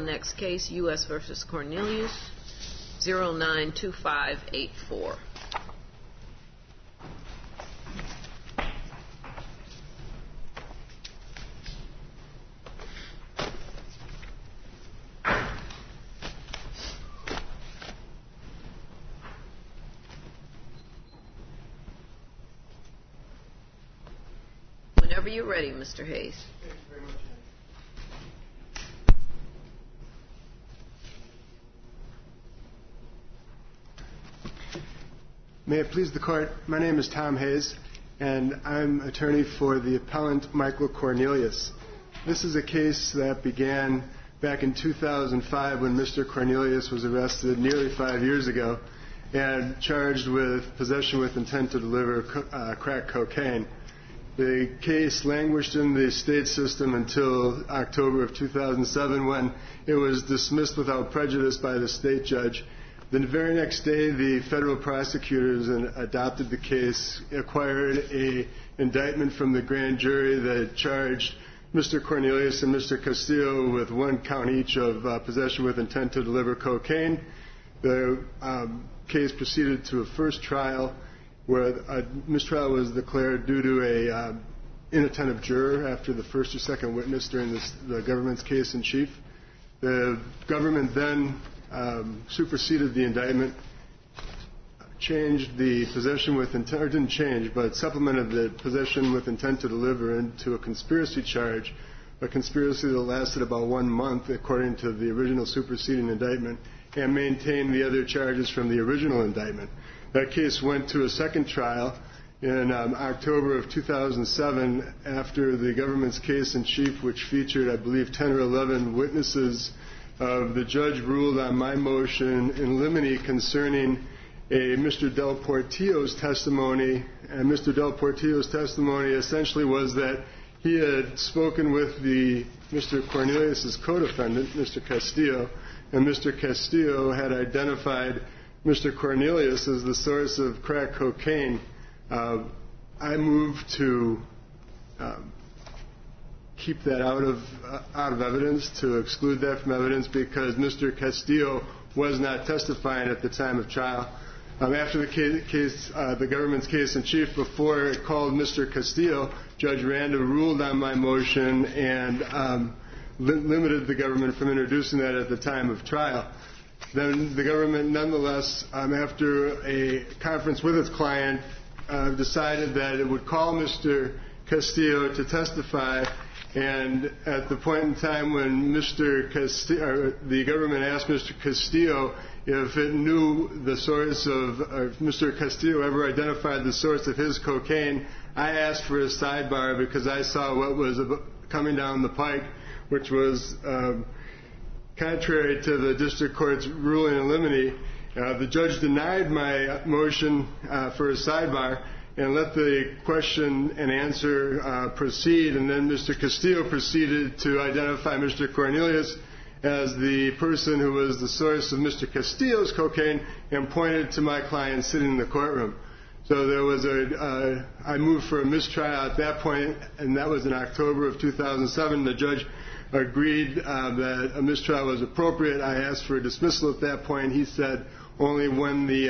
Next case, U.S. v. Cornelius, 092584. Whenever you're ready, Mr. Hayes. Thank you very much. May it please the Court, my name is Tom Hayes, and I'm attorney for the appellant Michael Cornelius. This is a case that began back in 2005 when Mr. Cornelius was arrested nearly 5 years ago and charged with possession with intent to deliver crack cocaine. The case languished in the state system until October of 2007 when it was dismissed without prejudice by the state judge. The very next day, the federal prosecutors adopted the case, acquired an indictment from the grand jury that charged Mr. Cornelius and Mr. Castillo with 1 count each of possession with intent to deliver cocaine. The case proceeded to a first trial where a mistrial was declared due to a inattentive juror after the first or second witness during the government's case in chief. The government then superseded the indictment, changed the possession with intent, or didn't change, but supplemented the possession with intent to deliver into a conspiracy charge, a conspiracy that lasted about 1 month according to the original superseding indictment, and maintained the other charges from the original indictment. That case went to a second trial in October of 2007 after the government's case in chief, which featured, I believe, 10 or 11 witnesses. The judge ruled on my motion in limine concerning Mr. Del Portillo's testimony, and Mr. Del Portillo's testimony essentially was that he had spoken with Mr. Cornelius' co-defendant, Mr. Castillo, and Mr. Castillo had identified Mr. Cornelius as the source of crack cocaine. I moved to keep that out of evidence, to exclude that from evidence, because Mr. Castillo was not testifying at the time of trial. After the government's case in chief, before it called Mr. Castillo, Judge Randa ruled on my motion and limited the government from introducing that at the time of trial. Then the government, nonetheless, after a conference with its client, decided that it would call Mr. Castillo to testify. And at the point in time when the government asked Mr. Castillo if it knew the source of, or if Mr. Castillo ever identified the source of his cocaine, I asked for a sidebar because I saw what was coming down the pike, which was contrary to the district court's ruling in limine. The judge denied my motion for a sidebar and let the question and answer proceed, and then Mr. Castillo proceeded to identify Mr. Cornelius as the person who was the source of Mr. Castillo's cocaine and pointed to my client sitting in the courtroom. So there was I moved for a mistrial at that point, and that was in October of 2007. The judge agreed that a mistrial was appropriate. I asked for a dismissal at that point. He said only when the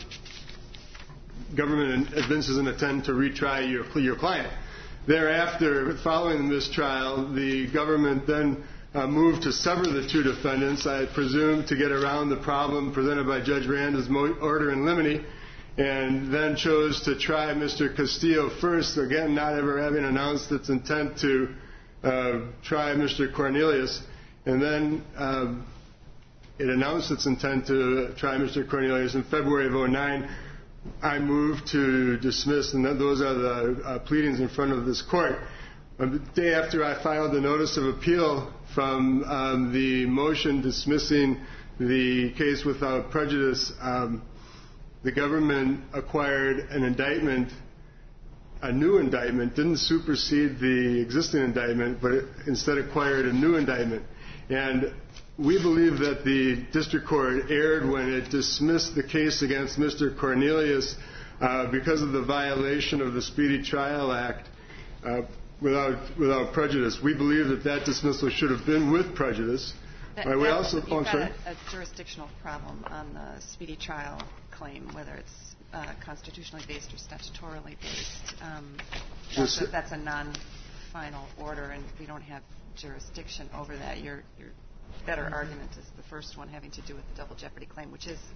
government evinces an intent to retry your client. Thereafter, following the mistrial, the government then moved to sever the 2 defendants, I presume to get around the problem presented by Judge Randa's order in limine, and then chose to try Mr. Castillo first, again not ever having announced its intent to try Mr. Cornelius. And then it announced its intent to try Mr. Cornelius in February of 2009. I moved to dismiss, and those are the pleadings in front of this court. The day after I filed the notice of appeal from the motion dismissing the case without prejudice, the government acquired an indictment, a new indictment, didn't supersede the existing indictment, but it instead acquired a new indictment. And we believe that the district court erred when it dismissed the case against Mr. Cornelius because of the violation of the Speedy Trial Act without prejudice. We believe that dismissal should have been with prejudice. Right, we also, You've got a jurisdictional problem on the speedy trial claim, whether it's constitutionally based or statutorily based. That's a non-final order, and we don't have jurisdiction over that. Your better argument is the first one, having to do with the double jeopardy claim, which is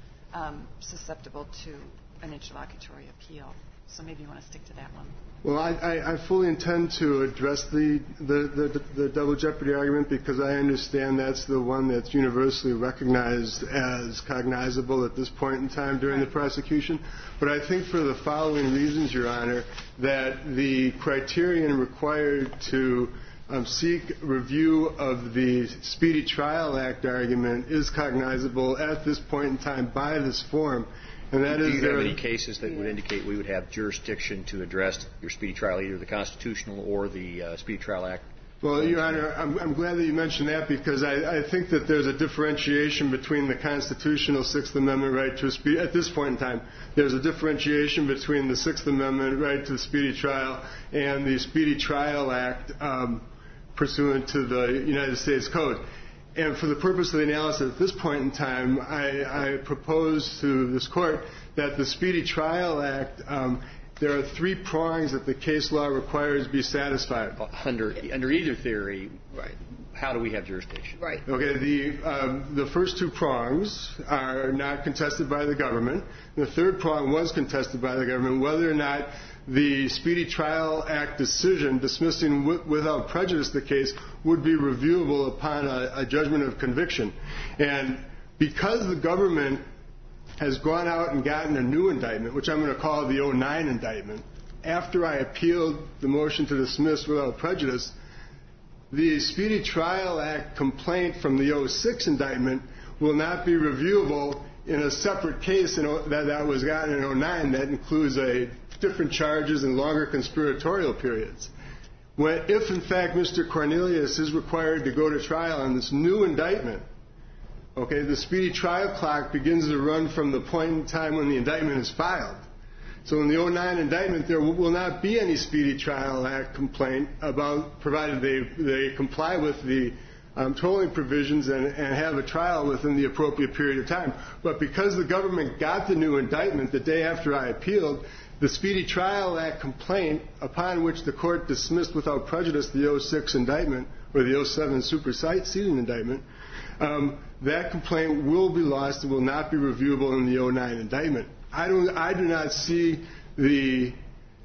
susceptible to an interlocutory appeal. So maybe you want to stick to that one. Well, I fully intend to address the double jeopardy argument because I understand that's the one that's universally recognized as cognizable at this point in time during the prosecution. But I think for the following reasons, Your Honor, that the criterion required to seek review of the Speedy Trial Act argument is cognizable at this point in time by this form. And that Do is you have any cases that would indicate we would have jurisdiction to address your speedy trial, either the constitutional or the Speedy Trial Act? Well, Your Honor, I'm glad that you mentioned that because I think that there's a differentiation between the constitutional Sixth Amendment right to a speedy. At this point in time, there's a differentiation between the Sixth Amendment right to the speedy trial and the Speedy Trial Act pursuant to the United States Code. And for the purpose of the analysis at this point in time, I propose to this Court that the Speedy Trial Act, there are three prongs that the case law requires be satisfied. Under either theory, right, how do we have jurisdiction? Right. Okay, the first two prongs are not contested by the government. The third prong was contested by the government, whether or not the Speedy Trial Act decision dismissing without prejudice the case would be reviewable upon a judgment of conviction. And because the government has gone out and gotten a new indictment, which I'm going to call the 09 indictment, after I appealed the motion to dismiss without prejudice, the Speedy Trial Act complaint from the 06 indictment will not be reviewable in a separate case that was gotten in 09 that includes different charges and longer conspiratorial periods. If, in fact, Mr. Cornelius is required to go to trial on this new indictment, okay, the speedy trial clock begins to run from the point in time when the indictment is filed. So in the 09 indictment, there will not be any Speedy Trial Act complaint provided they comply with the tolling provisions and have a trial within the appropriate period of time. But because the government got the new indictment the day after I appealed, the Speedy Trial Act complaint, upon which the court dismissed without prejudice the 06 indictment or the 07 superseding indictment, that complaint will be lost and will not be reviewable in the 09 indictment. I do not see the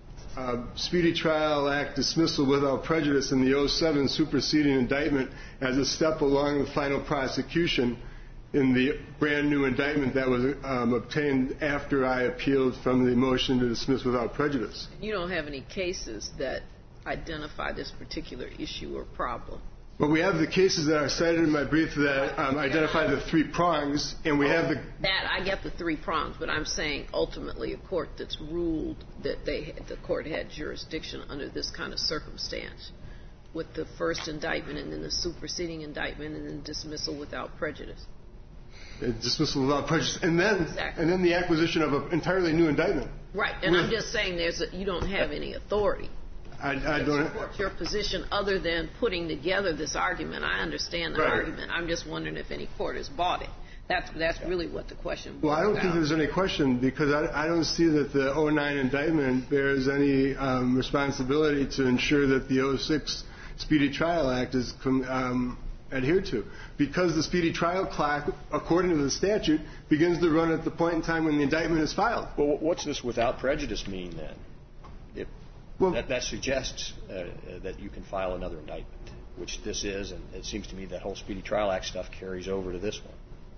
Speedy Trial Act dismissal without prejudice in the 07 superseding indictment as a step along the final prosecution in the brand new indictment that was obtained after I appealed from the motion to dismiss without prejudice. You don't have any cases that identify this particular issue or problem? Well, we have the cases that are cited in my brief that identify the three prongs, and we have the... That, I get the three prongs, but I'm saying ultimately a court that's ruled that the court had jurisdiction under this kind of circumstance with the first indictment and then the superseding indictment and then dismissal without prejudice. Dismissal without prejudice, and then the acquisition of an entirely new indictment. Right, and I'm just saying you don't have any authority. I don't support your position other than putting together this argument. I understand the argument. I'm just wondering if any court has bought it. That's really what the question was. Well, I don't think there's any question because I don't see that the 09 indictment bears any responsibility to ensure that the 06 Speedy Trial Act is adhered to. Because the Speedy Trial clock, according to the statute, begins to run at the point in time when the indictment is filed. Well, what's this without prejudice mean then? That suggests that you can file another indictment, which this is, and it seems to me that whole Speedy Trial Act stuff carries over to this one.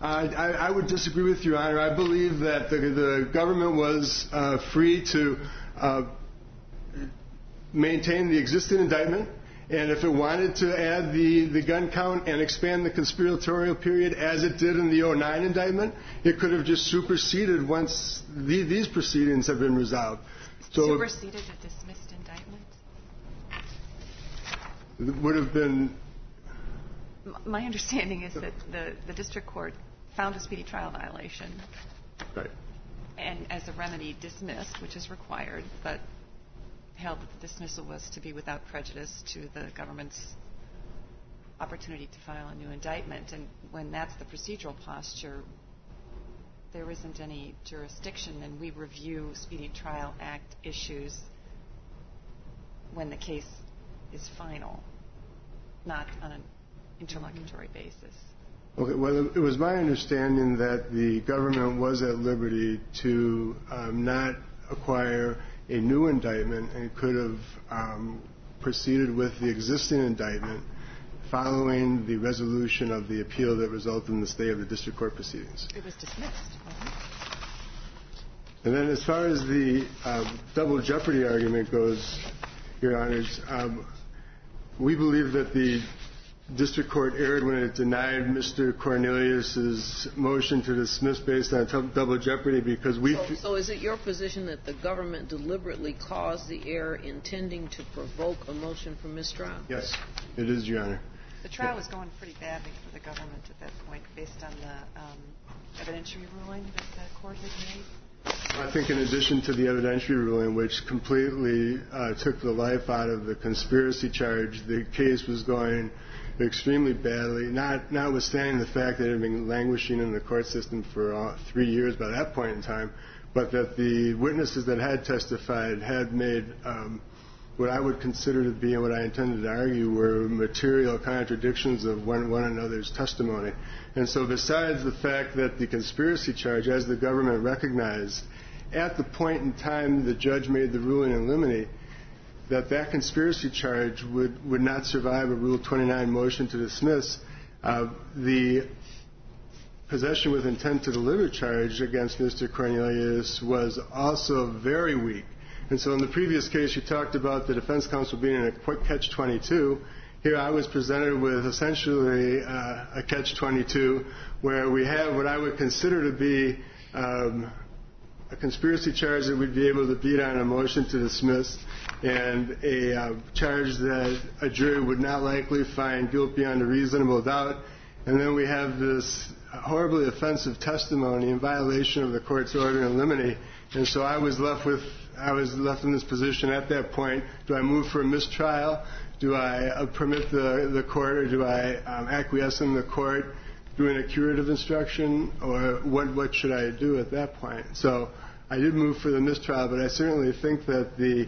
I would disagree with you, Your Honor. I believe that the government was free to maintain the existing indictment, and if it wanted to add the gun count and expand the conspiratorial period as it did in the 09 indictment, it could have just superseded once these proceedings have been resolved. So superseded a dismissed indictment? It would have been... My understanding is that the district court found a speedy trial violation. Right. And as a remedy dismissed, which is required, but held that the dismissal was to be without prejudice to the government's opportunity to file a new indictment. And when that's the procedural posture, there isn't any jurisdiction, and we review Speedy Trial Act issues when the case is final, not on an interlocutory basis. Okay, well, it was my understanding that the government was at liberty to not acquire a new indictment and could have proceeded with the existing indictment following the resolution of the appeal that resulted in the stay of the district court proceedings. It was dismissed. And then as far as the double jeopardy argument goes, Your Honors, we believe that the district court erred when it denied Mr. Cornelius's motion to dismiss based on double jeopardy because we... So is it your position that the government deliberately caused the error intending to provoke a motion for mistrial? Yes, it is, Your Honor. The trial was going pretty badly for the government at that point based on the evidentiary ruling that the court had made. I think in addition to the evidentiary ruling, which completely took the life out of the conspiracy charge, the case was going extremely badly, notwithstanding the fact that it had been languishing in the court system for 3 years by that point in time, but that the witnesses that had testified had made what I would consider to be and what I intended to argue were material contradictions of one another's testimony. And so besides the fact that the conspiracy charge, as the government recognized, at the point in time the judge made the ruling in limine, that conspiracy charge would not survive a Rule 29 motion to dismiss, the possession with intent to deliver charge against Mr. Cornelius was also very weak. And so in the previous case, you talked about the defense counsel being in a quick catch-22. Here I was presented with essentially a catch-22 where we have what I would consider to be a conspiracy charge that we'd be able to beat on a motion to dismiss and a charge that a jury would not likely find guilt beyond a reasonable doubt. And then we have this horribly offensive testimony in violation of the court's order in limine. And so I was left in this position at that point. Do I move for a mistrial? Do I permit the court, or do I acquiesce in the court doing a curative instruction, or what should I do at that point? So I did move for the mistrial, but I certainly think that the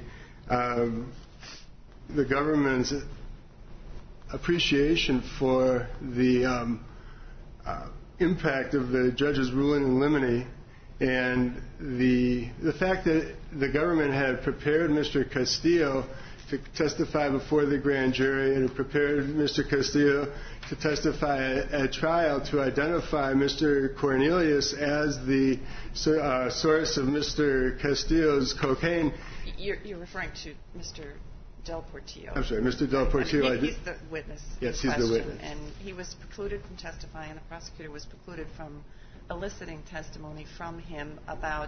government's appreciation for the impact of the judge's ruling in limine and the fact that the government had prepared Mr. Castillo to testify before the grand jury and had prepared Mr. Castillo to testify at trial to identify Mr. Cornelius as the source of Mr. Castillo's cocaine. You're referring to Mr. Del Portillo. I'm sorry, Mr. Del Portillo. He's the witness. Yes, he's the witness. And he was precluded from testifying, and the prosecutor was precluded from eliciting testimony from him about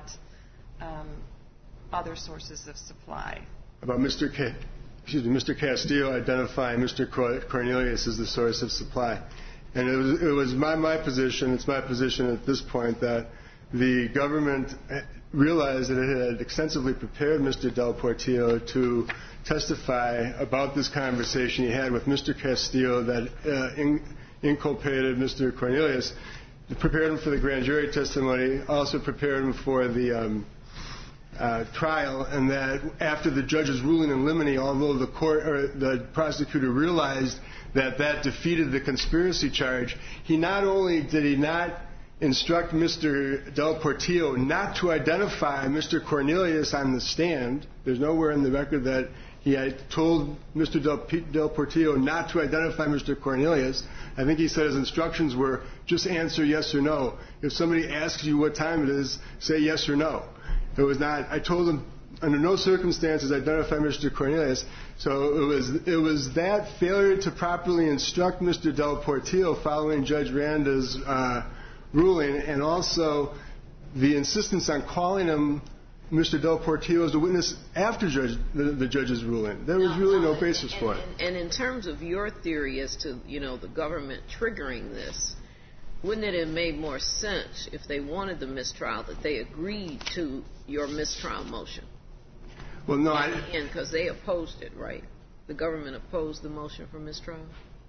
other sources of supply. About Mr. Castillo identifying Mr. Cornelius as the source of supply. And it was my position, it's my position at this point, that the government realized that it had extensively prepared Mr. Del Portillo to testify about this conversation he had with Mr. Castillo that inculpated Mr. Cornelius. It prepared him for the grand jury testimony, also prepared him for the trial, and that after the judge's ruling in limine, although the prosecutor realized that defeated the conspiracy charge, he not only did he not instruct Mr. Del Portillo not to identify Mr. Cornelius on the stand. There's nowhere in the record that he had told Mr. Del Portillo not to identify Mr. Cornelius. I think he said his instructions were just answer yes or no. If somebody asks you what time it is, say yes or no. It was not. I told him under no circumstances identify Mr. Cornelius. So it was that failure to properly instruct Mr. Del Portillo following Judge Randa's ruling, and also the insistence on calling him Mr. Del Portillo as a witness after the judge's ruling. There was really no basis for it. And in terms of your theory as to, the government triggering this, wouldn't it have made more sense if they wanted the mistrial that they agreed to your mistrial motion? Well, no, because they opposed it, right? The government opposed the motion for mistrial?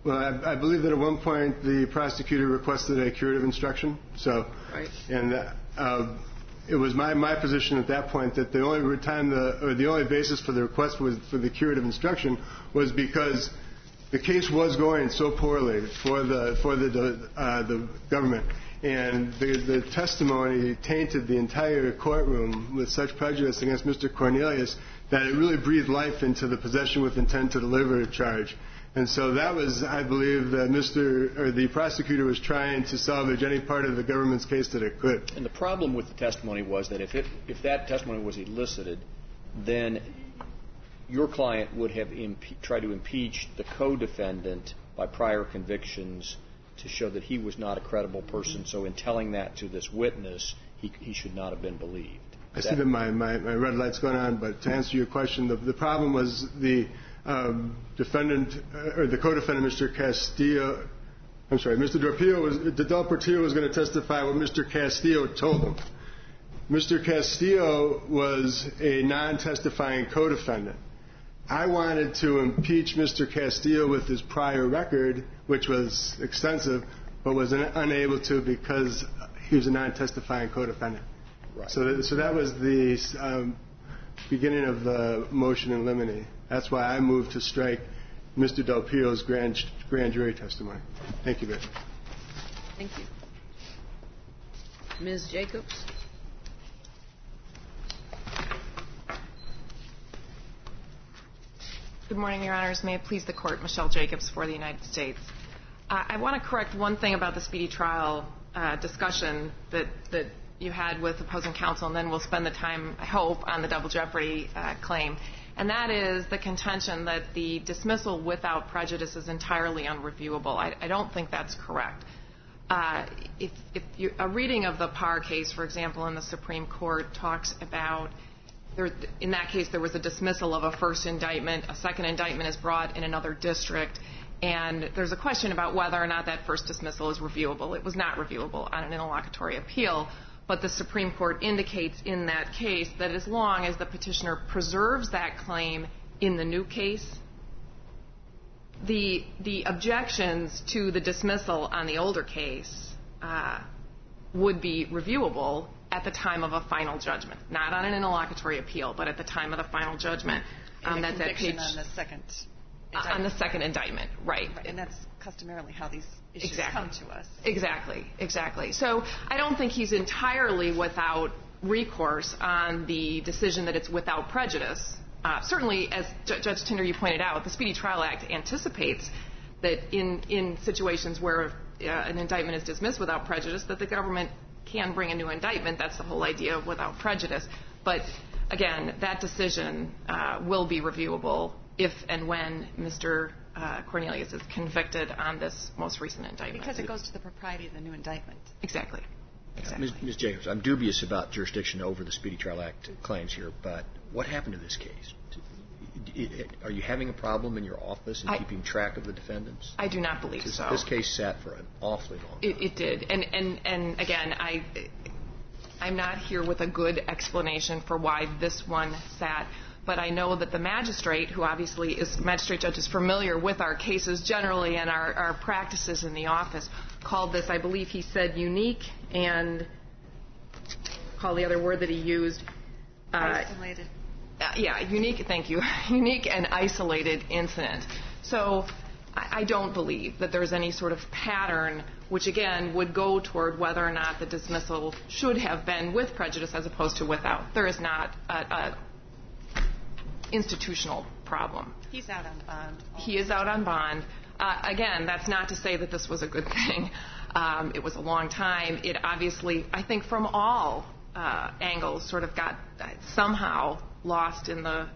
Well, I believe that at one point the prosecutor requested a curative instruction. So, right. And it was my position at that point that the only basis for the request for the curative instruction was because the case was going so poorly for the government, and the testimony tainted the entire courtroom with such prejudice against Mr. Cornelius that it really breathed life into the possession with intent to deliver charge. And so that was, I believe, that the prosecutor was trying to salvage any part of the government's case that it could. And the problem with the testimony was that if that testimony was elicited, then your client would have tried to impeach the co-defendant by prior convictions to show that he was not a credible person. So in telling that to this witness, he should not have been believed. I see that my red light's going on, but to answer your question, the problem was the defendant, or the co-defendant, Mr. Del Portillo was going to testify what Mr. Castillo told him. Mr. Castillo was a non-testifying co-defendant. I wanted to impeach Mr. Castillo with his prior record, which was extensive, but was unable to because he was a non-testifying co-defendant. Right. So that was the beginning of the motion in limine. That's why I moved to strike Mr. Del Portillo's grand jury testimony. Thank you, Vic. Thank you. Ms. Jacobs? Good morning, Your Honors. May it please the Court, Michelle Jacobs for the United States. I want to correct one thing about the speedy trial discussion that you had with opposing counsel, and then we'll spend the time, I hope, on the double jeopardy claim. And that is the contention that the dismissal without prejudice is entirely unreviewable. I don't think that's correct. If a reading of the Parr case, for example, in the Supreme Court talks about, in that case there was a dismissal of a first indictment, a second indictment is brought in another district, and there's a question about whether or not that first dismissal is reviewable. It was not reviewable on an interlocutory appeal, but the Supreme Court indicates in that case that as long as the petitioner preserves that claim in the new case, the objections to the dismissal on the older case would be reviewable at the time of a final judgment, not on an interlocutory appeal, but at the time of the final judgment. That's that page on the second indictment. On the second indictment, right. And that's customarily how these issues come to us. Exactly. So I don't think he's entirely without recourse on the decision that it's without prejudice. Certainly, as Judge Tinder, you pointed out, the Speedy Trial Act anticipates that in situations where an indictment is dismissed without prejudice, that the government can bring a new indictment. That's the whole idea of without prejudice. But, again, that decision will be reviewable if and when Mr. Cornelius is convicted on this most recent indictment. Because it goes to the propriety of the new indictment. Exactly. Ms. Jacobs, I'm dubious about jurisdiction over the Speedy Trial Act claims here, but what happened to this case? Are you having a problem in your office in keeping track of the defendants? I do not believe so. This case sat for an awfully long time. It did. And again, I'm not here with a good explanation for why this one sat, but I know that the magistrate, who obviously magistrate judge is familiar with our cases generally and our practices in the office, called this, I believe he said, unique and call the other word that he used. Isolated. Unique, thank you. Unique and isolated incident. So I don't believe that there's any sort of pattern which, again, would go toward whether or not the dismissal should have been with prejudice as opposed to without. There is not an institutional problem. He's out on bond. He is out on bond. Again, that's not to say that this was a good thing. It was a long time. It obviously, I think from all angles, sort of got somehow lost in the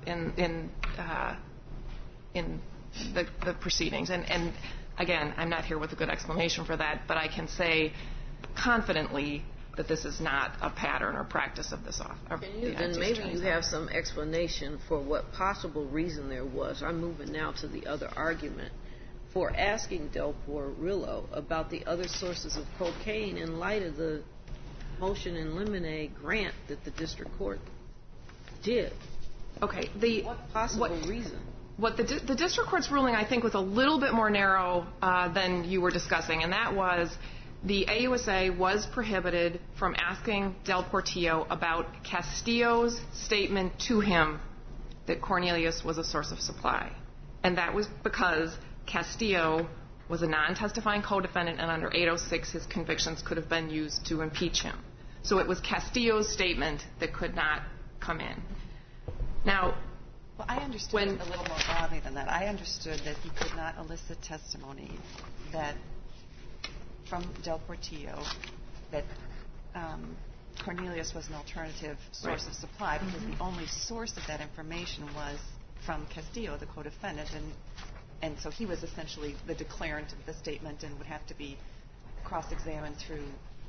proceedings. And again, I'm not here with a good explanation for that, but I can say confidently that this is not a pattern or practice of this office. Then maybe you have some explanation for what possible reason there was. I'm moving now to the other argument for asking Del Portillo about the other sources of cocaine in light of the motion in limine grant that the district court did. Okay. What possible reason? what the district court's ruling, I think, was a little bit more narrow than you were discussing, and that was the AUSA was prohibited from asking Del Portillo about Castillo's statement to him that Cornelius was a source of supply. And that was because Castillo was a non-testifying co-defendant, and under 806 his convictions could have been used to impeach him. So it was Castillo's statement that could not come in. Now, well, I understood a little more broadly than that. I understood that he could not elicit testimony that from Del Portillo that Cornelius was an alternative source of supply, because the only source of that information was from Castillo, the co-defendant, and so he was essentially the declarant of the statement and would have to be cross-examined through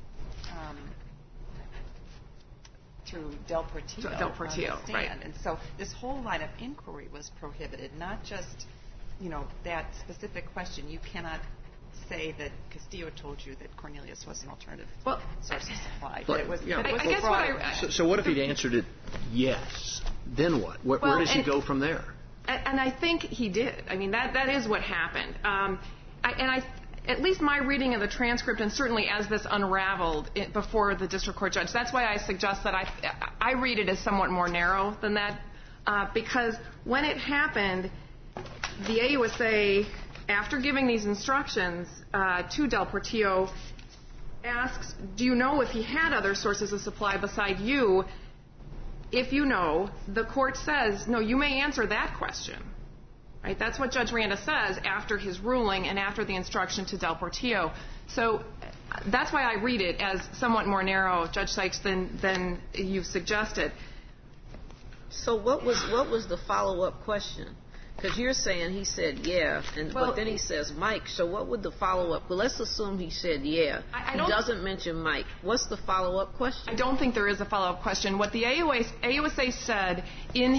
Del Portillo. Del Portillo, on the stand. right. And so this whole line of inquiry was prohibited, not just, that specific question. You cannot say that Castillo told you that Cornelius was an alternative source of supply. So what if he'd answered it yes? Then what? Where does he go from there? And I think he did. I mean, that is what happened. At least my reading of the transcript, and certainly as this unraveled before the district court judge, that's why I suggest that I read it as somewhat more narrow than that, because when it happened, the AUSA, after giving these instructions to Del Portillo, asks, do you know if he had other sources of supply beside you? If you know, the court says, no, you may answer that question. Right? That's what Judge Randa says after his ruling and after the instruction to Del Portillo. So that's why I read it as somewhat more narrow, Judge Sykes, than you've suggested. So what was the follow-up question? Because you're saying he said yeah, but then he says Mike. So what would the follow-up? Well, let's assume he said yeah. He doesn't mention Mike. What's the follow-up question? I don't think there is a follow-up question. What the AUSA said in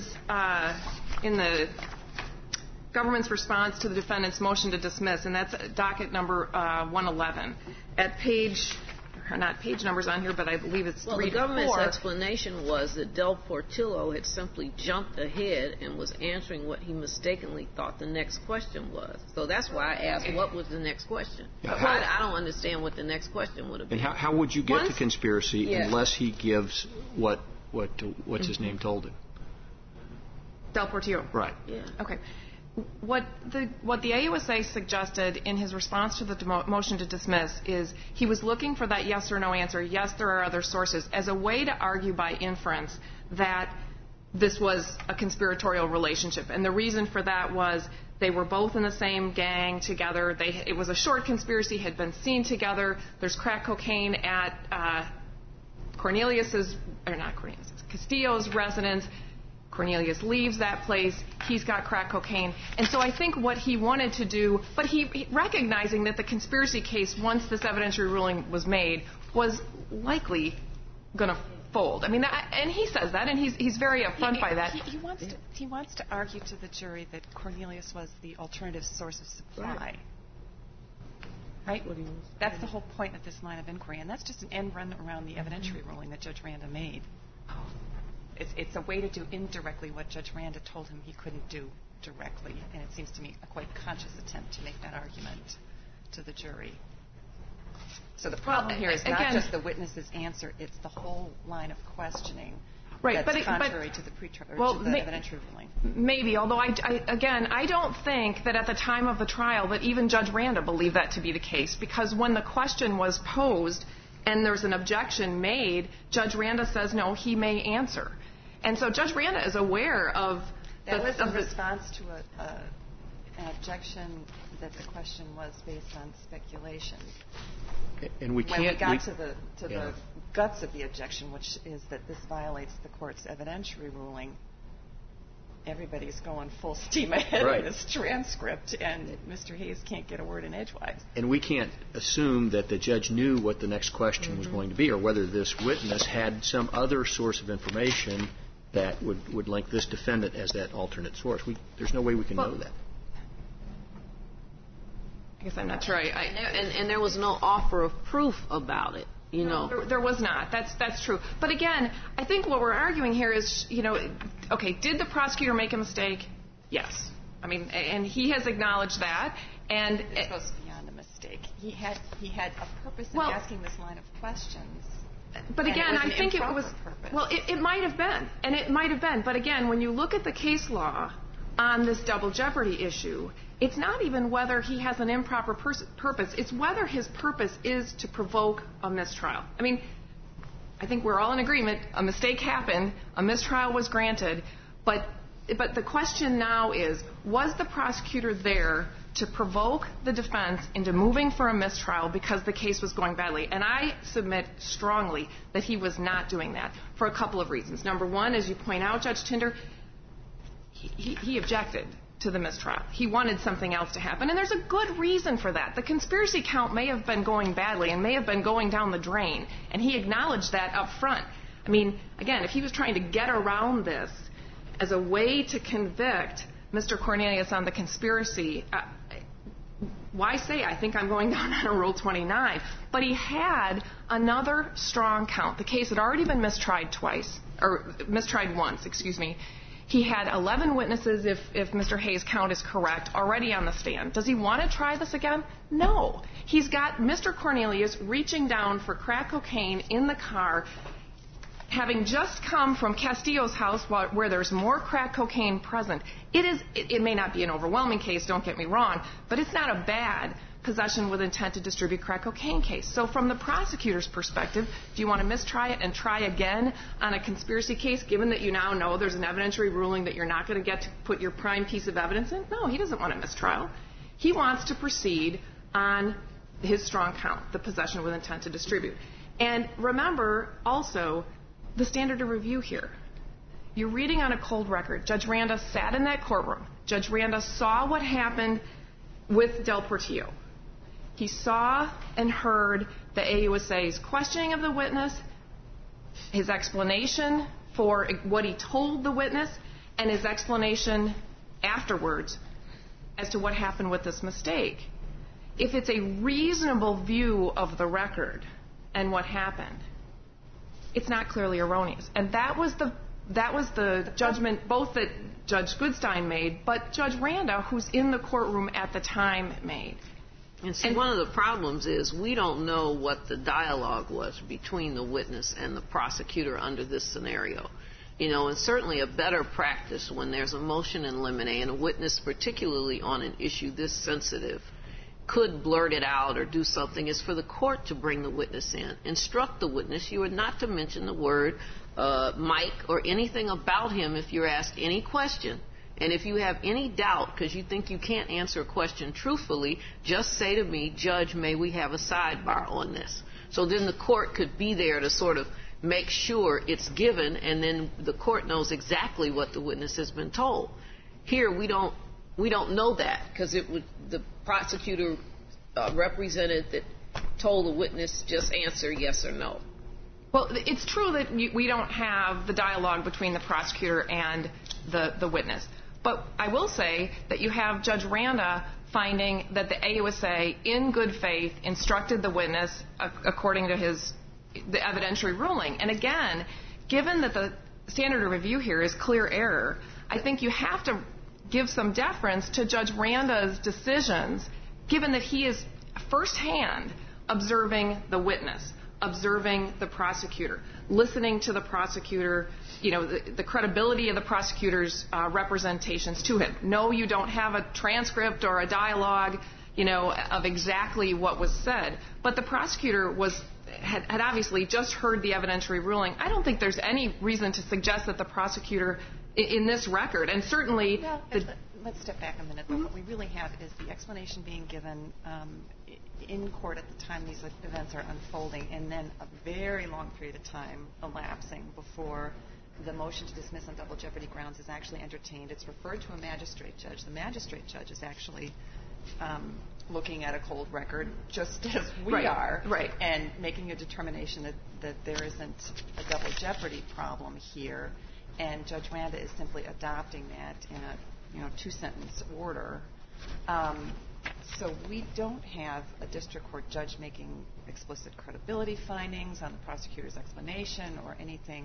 the government's response to the defendant's motion to dismiss, and that's docket number 111, at page, not page numbers on here, but I believe it's 3 to 4. Well, the government's explanation was that Del Portillo had simply jumped ahead and was answering what he mistakenly thought the next question was. So that's why I asked, what was the next question? I don't understand what the next question would have been. And how would you get to conspiracy unless he gives what's his name told him? Del Portillo. Right. Yeah. Okay. What the AUSA suggested in his response to the motion to dismiss is he was looking for that yes or no answer, yes, there are other sources, as a way to argue by inference that this was a conspiratorial relationship. And the reason for that was they were both in the same gang together. It was a short conspiracy, had been seen together. There's crack cocaine at Castillo's residence. Cornelius leaves that place. He's got crack cocaine. And so I think what he wanted to do, but he recognizing that the conspiracy case, once this evidentiary ruling was made, was likely going to fold. I mean, and he says that, and he's very upfront by that. He wants to argue to the jury that Cornelius was the alternative source of supply. Right? That's the whole point of this line of inquiry, and that's just an end run around the evidentiary ruling that Judge Randa made. It's a way to do indirectly what Judge Randa told him he couldn't do directly, and it seems to me a quite conscious attempt to make that argument to the jury. So the problem here is not just the witness's answer, it's the whole line of questioning that's contrary to the evidentiary ruling. Maybe, although I don't think that at the time of the trial that even Judge Randa believed that to be the case, because when the question was posed and there's an objection made, Judge Randa says, no, he may answer. And so Judge Randa is aware of... That was in response to an objection that the question was based on speculation. And we can't... When we got to the guts of the objection, which is that this violates the court's evidentiary ruling, everybody's going full steam ahead in this transcript, and Mr. Hayes can't get a word in edgewise. And we can't assume that the judge knew what the next question was going to be, or whether this witness had some other source of information that would link this defendant as that alternate source. There's no way we can know that. I guess I'm not sure. And there was no offer of proof about it. No, there was not. That's true. But again, I think what we're arguing here is, okay, did the prosecutor make a mistake? Yes. I mean, and he has acknowledged that. And it goes beyond a mistake. He had a purpose in asking this line of questions. But again, I think it was purpose. Well, it might have been, and it might have been. But again, when you look at the case law on this double jeopardy issue, it's not even whether he has an improper purpose. It's whether his purpose is to provoke a mistrial. I mean, I think we're all in agreement. A mistake happened. A mistrial was granted. But the question now is, was the prosecutor there to provoke the defense into moving for a mistrial because the case was going badly? And I submit strongly that he was not doing that for a couple of reasons. Number one, as you point out, Judge Tinder, he objected to the mistrial. He wanted something else to happen, and there's a good reason for that. The conspiracy count may have been going badly and may have been going down the drain, and he acknowledged that up front. I mean, again, if he was trying to get around this as a way to convict Mr. Cornelius on the conspiracy, why say, I think I'm going down on a Rule 29? But he had another strong count. The case had already been mistried once. He had 11 witnesses, if Mr. Hayes' count is correct, already on the stand. Does he want to try this again? No. He's got Mr. Cornelius reaching down for crack cocaine in the car, having just come from Castillo's house where there's more crack cocaine present. It may not be an overwhelming case, don't get me wrong, but it's not a bad possession with intent to distribute crack cocaine case. So from the prosecutor's perspective, do you want to mistry it and try again on a conspiracy case, given that you now know there's an evidentiary ruling that you're not going to get to put your prime piece of evidence in? No, he doesn't want a mistrial. He wants to proceed on his strong count, the possession with intent to distribute. And remember also the standard of review here. You're reading on a cold record. Judge Randa sat in that courtroom. Judge Randa saw what happened with Del Portillo. He saw and heard the AUSA's questioning of the witness, his explanation for what he told the witness, and his explanation afterwards as to what happened with this mistake. If it's a reasonable view of the record and what happened, it's not clearly erroneous. And that was the judgment both that Judge Goodstein made, but Judge Randa, who's in the courtroom at the time, made. And see, one of the problems is we don't know what the dialogue was between the witness and the prosecutor under this scenario. You know, and certainly a better practice when there's a motion in limine and a witness, particularly on an issue this sensitive, could blurt it out or do something, is for the court to bring the witness in. Instruct the witness. You are not to mention the word Mike or anything about him if you're asked any question. And if you have any doubt because you think you can't answer a question truthfully, just say to me, Judge, may we have a sidebar on this? So then the court could be there to sort of make sure it's given, and then the court knows exactly what the witness has been told. Here we don't know that because the prosecutor represented that told the witness just answer yes or no. Well, it's true that we don't have the dialogue between the prosecutor and the witness. But I will say that you have Judge Randa finding that the AUSA, in good faith, instructed the witness according to the evidentiary ruling. And again, given that the standard of review here is clear error, I think you have to give some deference to Judge Randa's decisions, given that he is firsthand observing the witness, observing the prosecutor, listening to the prosecutor, you know, the credibility of the prosecutor's representations to him. No, you don't have a transcript or a dialogue, you know, of exactly what was said. But the prosecutor had obviously just heard the evidentiary ruling. I don't think there's any reason to suggest that the prosecutor in this record, and certainly... Well, let's step back a minute. What we really have is the explanation being given in court at the time these events are unfolding, and then a very long period of time elapsing before the motion to dismiss on double jeopardy grounds is actually entertained. It's referred to a magistrate judge. The magistrate judge is actually looking at a cold record, just as we are, and making a determination that there isn't a double jeopardy problem here, and Judge Randa is simply adopting that in a two-sentence order. So we don't have a district court judge making explicit credibility findings on the prosecutor's explanation or anything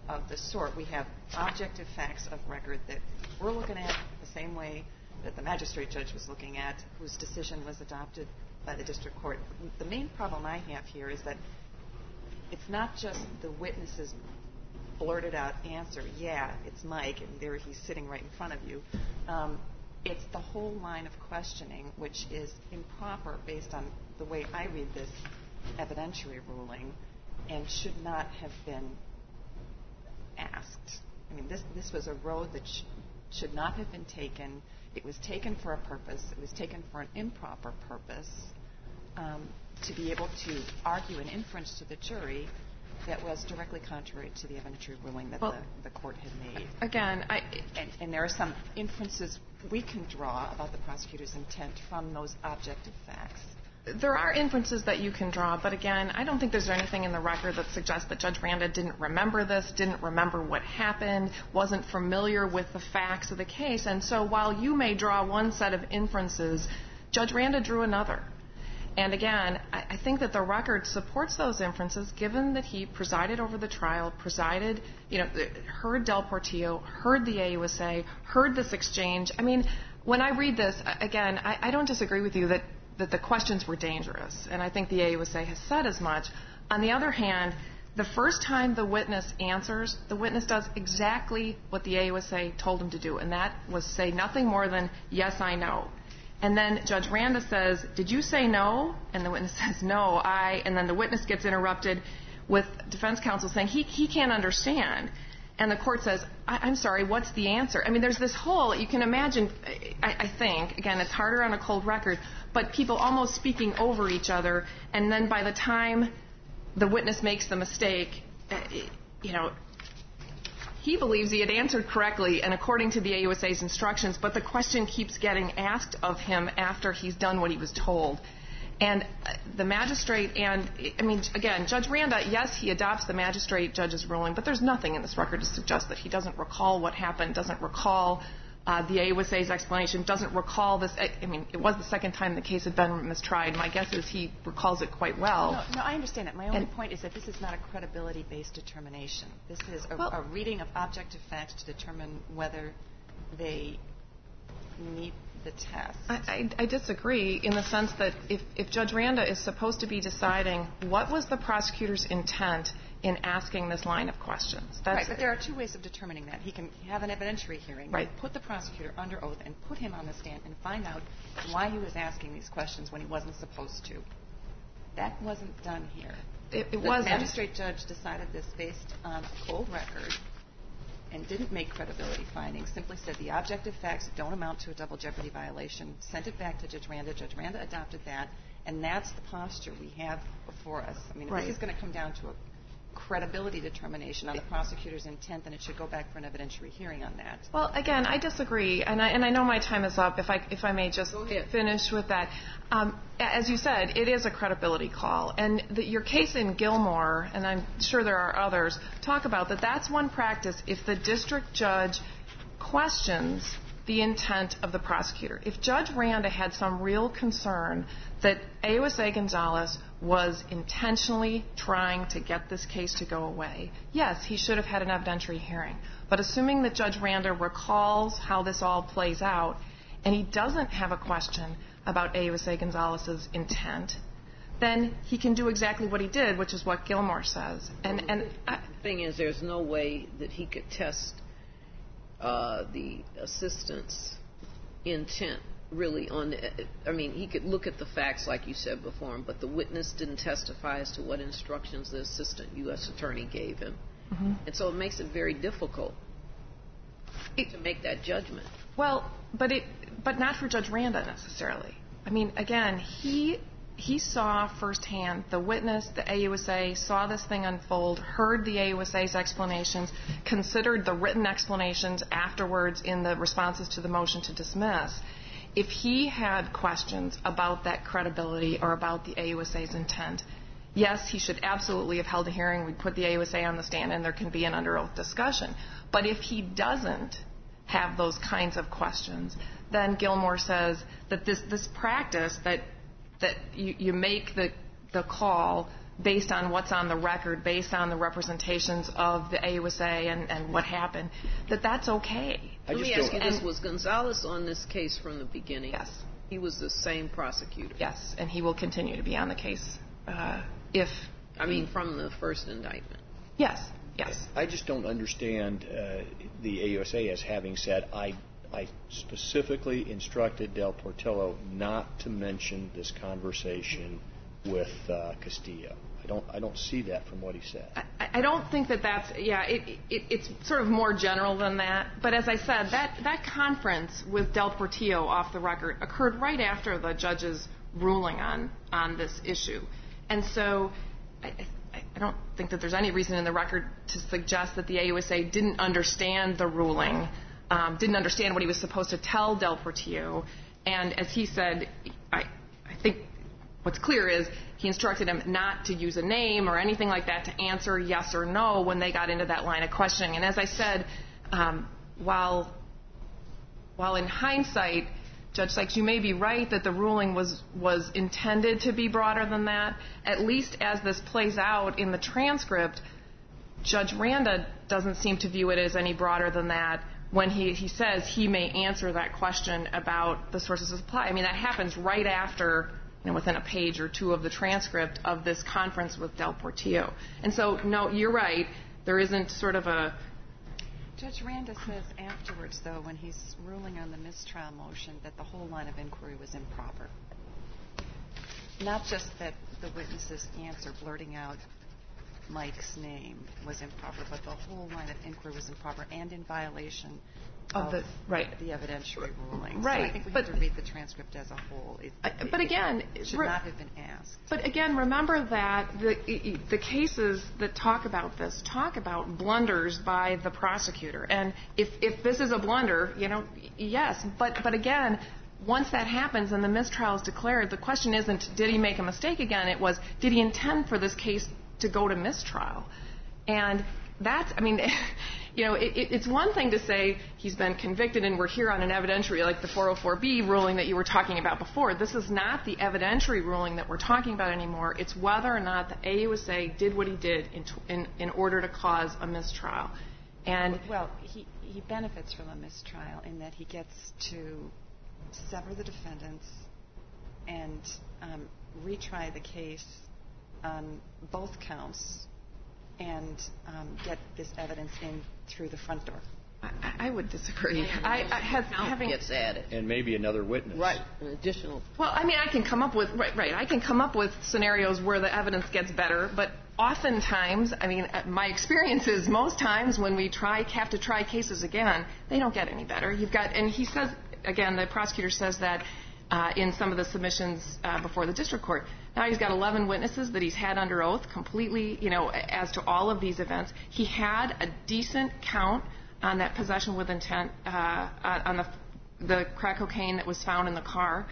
of the sort. We have objective facts of record that we're looking at the same way that the magistrate judge was looking at, whose decision was adopted by the district court. The main problem I have here is that it's not just the witness's blurted out answer, yeah, it's Mike, and there he's sitting right in front of you. It's the whole line of questioning, which is improper based on the way I read this evidentiary ruling, and should not have been asked. I mean, this was a road that should not have been taken. It was taken for a purpose. It was taken for an improper purpose, to be able to argue an inference to the jury that was directly contrary to the evidentiary ruling that the court had made. Again, and there are some inferences we can draw about the prosecutor's intent from those objective facts. There are inferences that you can draw, but again, I don't think there's anything in the record that suggests that Judge Randa didn't remember this, didn't remember what happened, wasn't familiar with the facts of the case. And so while you may draw one set of inferences, Judge Randa drew another. And again, I think that the record supports those inferences, given that he presided over the trial, heard Del Portillo, heard the AUSA, heard this exchange. I mean, when I read this, again, I don't disagree with you that the questions were dangerous, and I think the AUSA has said as much. On the other hand, the first time the witness answers, the witness does exactly what the AUSA told him to do, and that was say nothing more than, yes, I know. And then Judge Randa says, did you say no? And the witness says, no, and then the witness gets interrupted with defense counsel saying he can't understand. And the court says, I'm sorry, what's the answer? I mean, there's this whole, you can imagine, I think, again, it's harder on a cold record, but people almost speaking over each other, and then by the time the witness makes the mistake, he believes he had answered correctly and according to the AUSA's instructions, but the question keeps getting asked of him after he's done what he was told. And the magistrate again, Judge Randa, yes, he adopts the magistrate judge's ruling, but there's nothing in this record to suggest that he doesn't recall what happened, doesn't recall the AUSA's explanation, doesn't recall this. I mean, it was the second time the case had been mistried. My guess is he recalls it quite well. No, I understand that. My only point is that this is not a credibility-based determination. This is a reading of objective facts to determine whether they meet the test. I disagree in the sense that if Judge Randa is supposed to be deciding what was the prosecutor's intent in asking this line of questions. Right, but there are two ways of determining that. He can have an evidentiary hearing, right, put the prosecutor under oath and put him on the stand and find out why he was asking these questions when he wasn't supposed to. That wasn't done here. It wasn't. The magistrate judge decided this based on a cold record and didn't make credibility findings, simply said the objective facts don't amount to a double jeopardy violation, sent it back to Judge Randa. Judge Randa adopted that, and that's the posture we have before us. I mean, if this is going to come down to a credibility determination on the prosecutor's intent, then it should go back for an evidentiary hearing on that. Well, again, I disagree, and I know my time is up. If I may just finish with that. As you said, it is a credibility call, and your case in Gilmore, and I'm sure there are others, talk about that. That's one practice if the district judge questions the intent of the prosecutor. If Judge Randa had some real concern that AUSA Gonzalez was intentionally trying to get this case to go away, yes, he should have had an evidentiary hearing. But assuming that Judge Randa recalls how this all plays out, and he doesn't have a question about AUSA Gonzalez's intent, then he can do exactly what he did, which is what Gilmore says. The thing is, there's no way that he could test the assistant's intent really on he could look at the facts like you said before him, but the witness didn't testify as to what instructions the assistant U.S. attorney gave him. Mm-hmm. And so it makes it very difficult to make that judgment. Well, but not for Judge Randa necessarily. I mean, again, he saw firsthand, the witness, the AUSA, saw this thing unfold, heard the AUSA's explanations, considered the written explanations afterwards in the responses to the motion to dismiss. If he had questions about that credibility or about the AUSA's intent, yes, he should absolutely have held a hearing. We'd put the AUSA on the stand and there can be an under oath discussion. But if he doesn't have those kinds of questions, then Gilmore says that this practice that you make the call based on what's on the record, based on the representations of the AUSA and what happened, that's okay. Let me ask you this. Was Gonzalez on this case from the beginning? Yes. He was the same prosecutor? Yes, and he will continue to be on the case from the first indictment? Yes, yes. I just don't understand the AUSA as having said, I specifically instructed Del Portillo not to mention this conversation with Castillo. I don't see that from what he said. I don't think that's, it's sort of more general than that. But as I said, that conference with Del Portillo off the record occurred right after the judge's ruling on this issue. And so I don't think that there's any reason in the record to suggest that the AUSA didn't understand the ruling, didn't understand what he was supposed to tell Del Portillo. And as he said, I think what's clear is he instructed him not to use a name or anything like that to answer yes or no when they got into that line of questioning. And as I said, while in hindsight, Judge Sykes, you may be right that the ruling was intended to be broader than that. At least as this plays out in the transcript, Judge Randa doesn't seem to view it as any broader than that when he says he may answer that question about the sources of supply. I mean, that happens right after, within a page or two of the transcript of this conference with Del Portillo. And so, no, you're right. There isn't sort of a... Judge Randa says afterwards, though, when he's ruling on the mistrial motion, that the whole line of inquiry was improper. Not just that the witness's answer blurting out Mike's name was improper, but the whole line of inquiry was improper and in violation of the evidentiary ruling. Right. So I think we have to read the transcript as a whole. It should not have been asked. But again, remember that the cases that talk about this talk about blunders by the prosecutor. And if this is a blunder, yes. But again, once that happens and the mistrial is declared, the question isn't did he make a mistake again. It was did he intend for this case to go to mistrial. And that's, it's one thing to say he's been convicted and we're here on an evidentiary like the 404B ruling that you were talking about before. This is not the evidentiary ruling that we're talking about anymore. It's whether or not the AUSA did what he did in order to cause a mistrial. And well, he benefits from a mistrial in that he gets to sever the defendants and retry the case on both counts and get this evidence in through the front door. I would disagree. Having gets added, and maybe another witness. Right, an additional. Well, I can come up with I can come up with scenarios where the evidence gets better, but oftentimes, my experience is most times when we have to try cases again, they don't get any better. And he says again, the prosecutor says that in some of the submissions before the district court. Now he's got 11 witnesses that he's had under oath completely, as to all of these events. He had a decent count on that possession with intent, on the crack cocaine that was found in the car.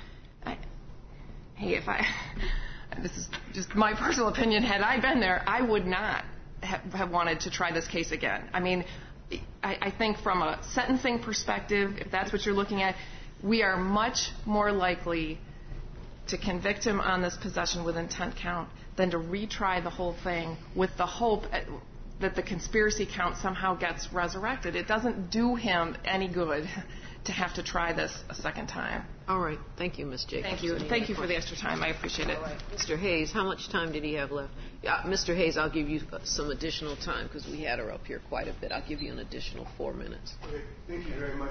This is just my personal opinion, had I been there, I would not have wanted to try this case again. I think from a sentencing perspective, if that's what you're looking at, we are much more likely to convict him on this possession with intent count than to retry the whole thing with the hope that the conspiracy count somehow gets resurrected. It doesn't do him any good to have to try this a second time. All right. Thank you, Ms. Jacobs. Thank you. Thank you for the extra time. I appreciate it. All right. Mr. Hayes, how much time did he have left? Mr. Hayes, I'll give you some additional time because we had her up here quite a bit. I'll give you an additional 4 minutes. Okay. Thank you very much.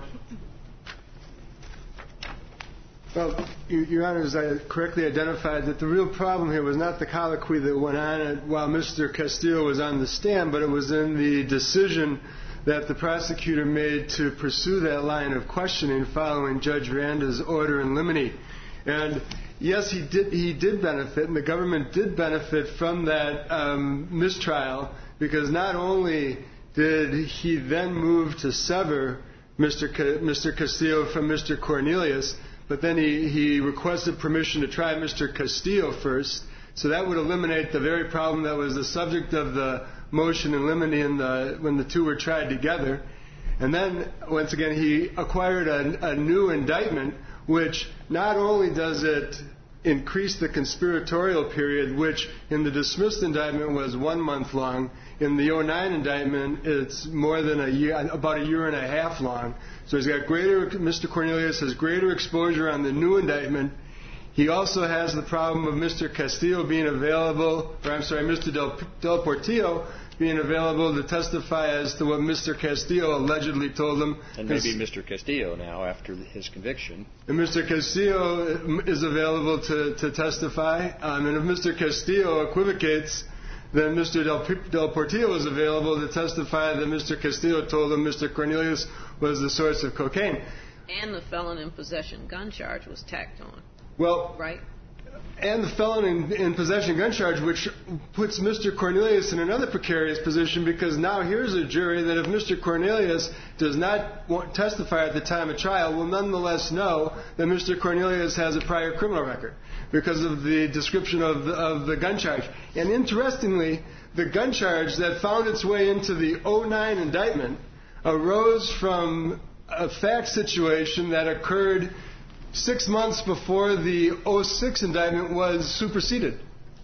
Well, Your Honors, I correctly identified that the real problem here was not the colloquy that went on while Mr. Castillo was on the stand, but it was in the decision that the prosecutor made to pursue that line of questioning following Judge Randa's order in limine. And yes, he did benefit, and the government did benefit from that mistrial, because not only did he then move to sever Mr. Castillo from Mr. Cornelius, but then he requested permission to try Mr. Castillo first. So that would eliminate the very problem that was the subject of the motion in limine when the two were tried together. And then, once again, he acquired a new indictment, which not only does it increased the conspiratorial period, which in the dismissed indictment was 1 month long. In the 09 indictment, it's more than a year, about a year and a half long. So Mr. Cornelius has greater exposure on the new indictment. He also has the problem of Mr. Castillo being available, Mr. Del Portillo being available to testify as to what Mr. Castillo allegedly told him. And maybe Mr. Castillo now after his conviction. And Mr. Castillo is available to testify. And if Mr. Castillo equivocates, then Mr. Del Portillo is available to testify that Mr. Castillo told him Mr. Cornelius was the source of cocaine. And the felon in possession gun charge was tacked on. Well, right? And the felon in possession gun charge, which puts Mr. Cornelius in another precarious position, because now here's a jury that if Mr. Cornelius does not testify at the time of trial, will nonetheless know that Mr. Cornelius has a prior criminal record because of the description of the gun charge. And interestingly, the gun charge that found its way into the 09 indictment arose from a fact situation that occurred 6 months before the 06 indictment was superseded.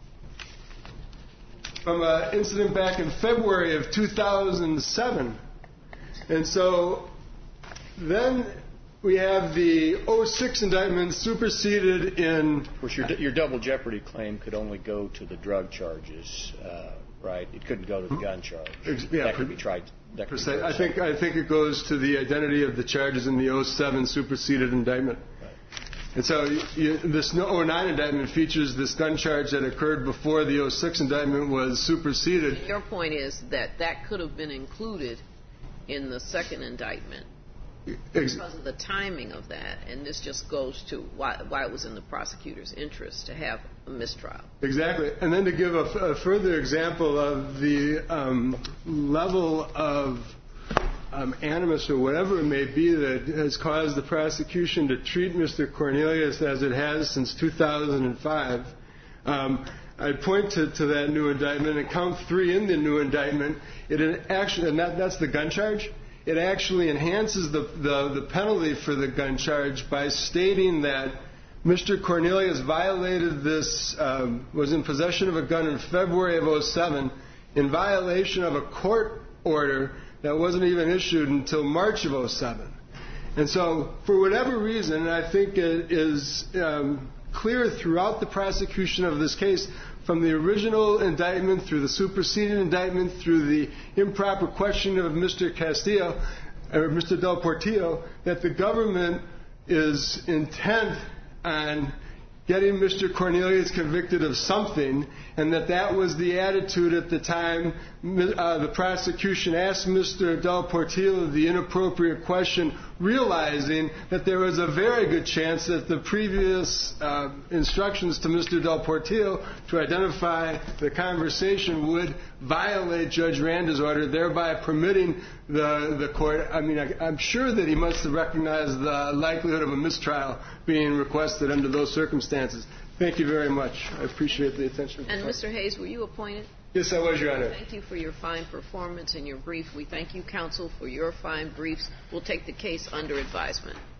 From an incident back in February of 2007. And so then we have the 06 indictment superseded in... Of course, your double jeopardy claim could only go to the drug charges, right? It couldn't go to the gun charge. Yeah, that could be tried. I think it goes to the identity of the charges in the 07 superseded indictment. And so this 09 indictment features this gun charge that occurred before the 06 indictment was superseded. Your point is that could have been included in the second indictment because of the timing of that, and this just goes to why it was in the prosecutor's interest to have a mistrial. Exactly. And then to give a further example of the level of animus or whatever it may be that has caused the prosecution to treat Mr. Cornelius as it has since 2005. I point to that new indictment, and count 3 in the new indictment. That's the gun charge. It actually enhances the penalty for the gun charge by stating that Mr. Cornelius violated this, was in possession of a gun in February of 07 in violation of a court order that wasn't even issued until March of 07. And so, for whatever reason, I think it is clear throughout the prosecution of this case, from the original indictment through the superseded indictment through the improper questioning of Mr. Castillo, or Mr. Del Portillo, that the government is intent on getting Mr. Cornelius convicted of something, and that was the attitude at the time the prosecution asked Mr. Del Portillo the inappropriate question, realizing that there was a very good chance that the previous instructions to Mr. Del Portillo to identify the conversation would violate Judge Randa's order, thereby permitting the court. I mean, I'm sure that he must have recognized the likelihood of a mistrial being requested under those circumstances. Thank you very much. I appreciate the attention. And Mr. Hayes, were you appointed? Yes, I was, Your Honor. Thank you for your fine performance and your brief. We thank you, counsel, for your fine briefs. We'll take the case under advisement.